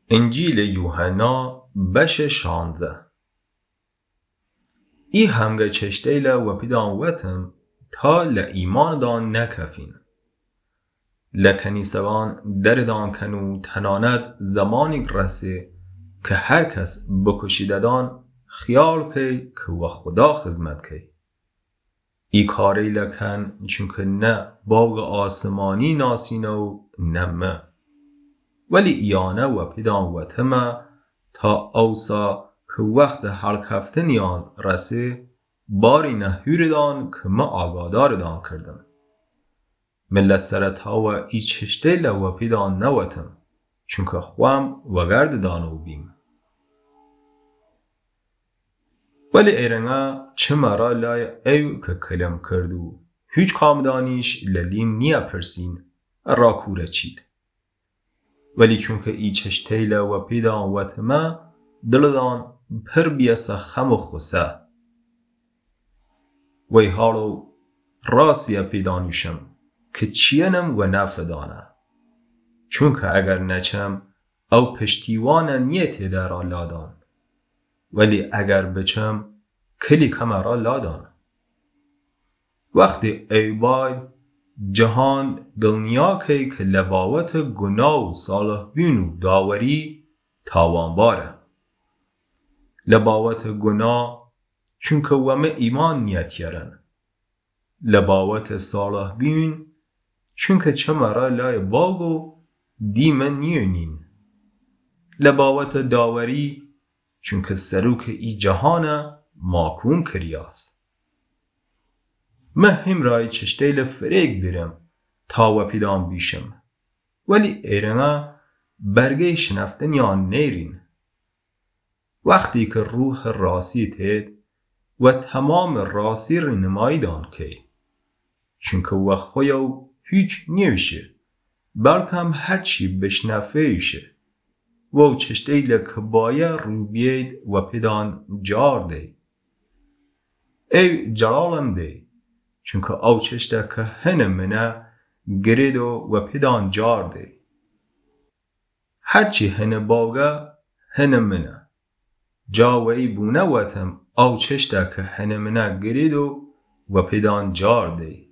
انجیل یوحنا بش 16. ای همگه چشتیل و پیدان وطم تا لایمان دان نکفین. لکنیسوان دردان کنو تناند زمانی رسه که هر کس بکشیددان خیال که و خدا خدمت کی. ای کاری لکن چونکه نه باغ آسمانی ناسینو نمه. ولی ایانه و پیدان وطمه تا اوسا که وقت هرکفتنیان رسه باری نهیردان که ما آگاداردان کردم. ملت سرتا و ای چشتیل و پیدان نوتم چونکه خوام و گرد دانو بیم. ولی ایرنگا چه مرا لای ایو که کلم کردو هیچ کامدانیش للیم نیا پرسین را کوره چید. ولی چونکه ای چشتیل و پیدان وطمه دلدان پر بیسه خم و خوسه. وی حالو راسی پیدانیشم که چینم و نفدانه. چونکه اگر نچم او پشتیوان نیتی در لادان. ولی اگر بچم کلی کمرا لادان. وقتی ای باید جهان دلنیا که لباوت گناه و صالح بین و داوری تاوان باره. لباوت گناه چونکه ومه ایمان نیت یرن. لباوت صالح بین چونکه چه مرا لای باگو دیمه نیونین. لباوت داوری چونکه سروک ای جهانه ماکون کریاس. مهم رای چشتیل فریق بیرم تا و پیدان بیشم. ولی ایرنا برگه شنفتن یا نیرین. وقتی که روح راسی تید و تمام راسی رنمایی دان که چونکه و خویو هیچ نیوشه بلکه هم هرچی بشنفهیشه و چشتیل که باید رو بید و پیدان جار دی. ای جلالم دی چونکه او چشته که هنه منه گرید و پیدان جار دی. هرچی هنه باگه هنه منه. جاوی بونه وطم او چشته که هنه منه گرید و پیدان جار دی.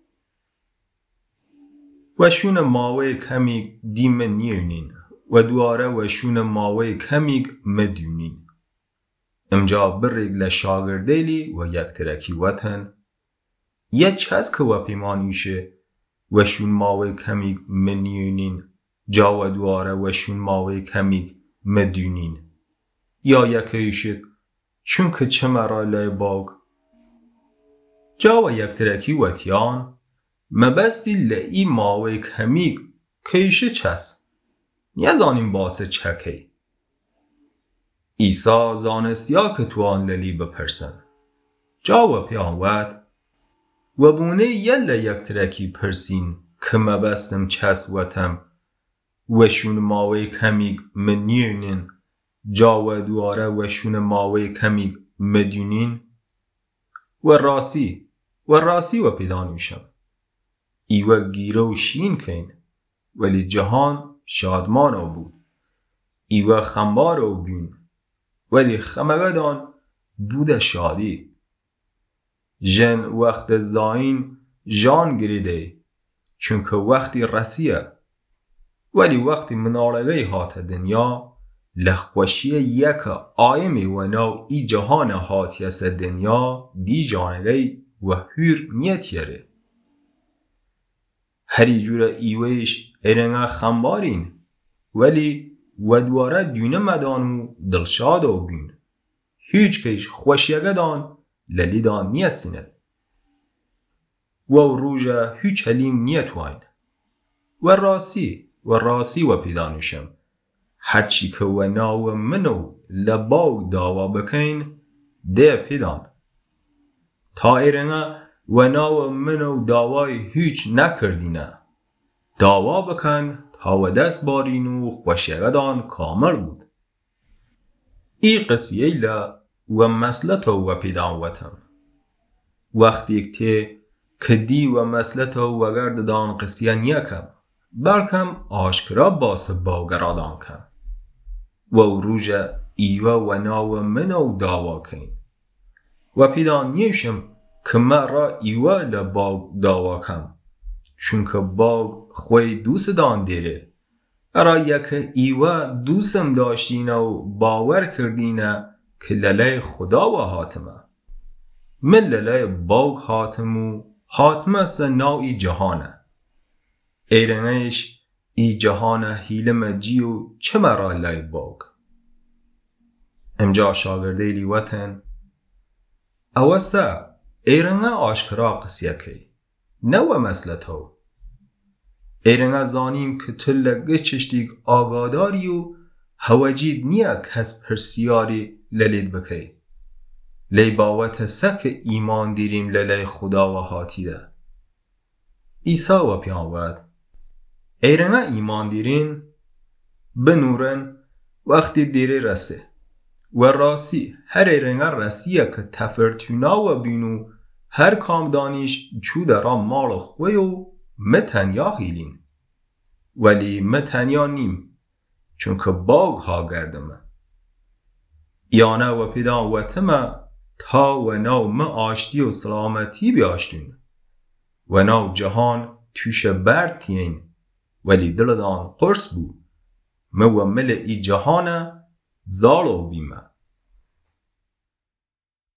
و شون ماوی کمیگ دیم نیونین و دواره و شون ماوی کمیگ مدیونین. امجا بریگ لشاگردیلی و یک ترکی وطن یه چست که و پیمانیشه و شون ماوی کمیگ منیونین جا و دواره و شون ماوی کمیگ مدیونین. یا یکیشید چونکه چه مرا لای باگ جا و یک ترکی وطیان مبستی لئی ماوی کمیگ کیشه چست نیزانیم باسه چکی. ایسا زانستیا که تو آن للی بپرسن. جا و پیانوت و بونه یل یک ترکی پرسین که مبستم چست وطم و شون ماوی کمیگ منیونین جا و دواره و شون ماوی کمیگ مدیونین و راسی و پیدانوشم. ایوه گیره و شین کن ولی جهان شادمان او بود. ایوه خمبار او بین ولی خمگدان بود شادی. جن وقت زاین جان گریده چونکه وقتی رسیه. ولی وقتی منارگه هات دنیا لخوشی یک آیمی و نو ای جهان هاتیس دنیا دی جانگه و هیر نیت یره. هری جور ایویش ایرنگا خمبارین ولی ودواره دونه مدانو دلشاد و بین. هیچ کش خوشیگه دان للی دان نیستینه. و روژه هیچ حلیم نیتوین. و راسی و پیدانوشم. هرچی که و ناو منو لباو داوا بکن ده پیدان. تا ایرنگا و ناو منو داوای هیچ نکردینه. داوا بکن تا و دست بارینو خوشیگدان کامل بود. ای قصیه ایلا و مسلطو و پیدان وطم. وقتی اکتی که دی و مسلطو و گرددان قصیه نیکم بلکم آشکرا باس باوگرادان کم. و روژ ایوه و ناو منو داوا کن و پیدا نیشم که من را ایوه لباگ داوا کم چونکه باگ خوی دوست دان دیره ارا یک ایوه دوستم داشتین و باور کردین که للی خدا و حاتمه من للی باگ حاتمو حاتمه سه ناوی جهانه ایرنش ای جهانه هیلم جیو چه مرا لی باگ امجا شاگرده لیوتن اوسا ایرنه آشکرا قسیه که نو مسلتو ایرنه زانیم که تو لگه چشتیگ آگاداری و هواجید نیا کس پرسیاری للید بکی لی باوت سک ایمان دیریم للی خدا و حاتیده ایسا و پیانود ایرنه ایمان دیرین بنورن وقتی دیره رسه و راسی هر ایرنه رسیه که تفرتونا و بینو هر کام دانیش چو درا مال خوی و متنیا هیلین ولی متنیا نیم چونکه باگ ها گردمه یانه و پیدا و تمه تا و نو ما آشتی و سلامتی بیاشتین و نو جهان توش برتین ولی دلدان قرص بو مو مل ای جهانه زالو بیمه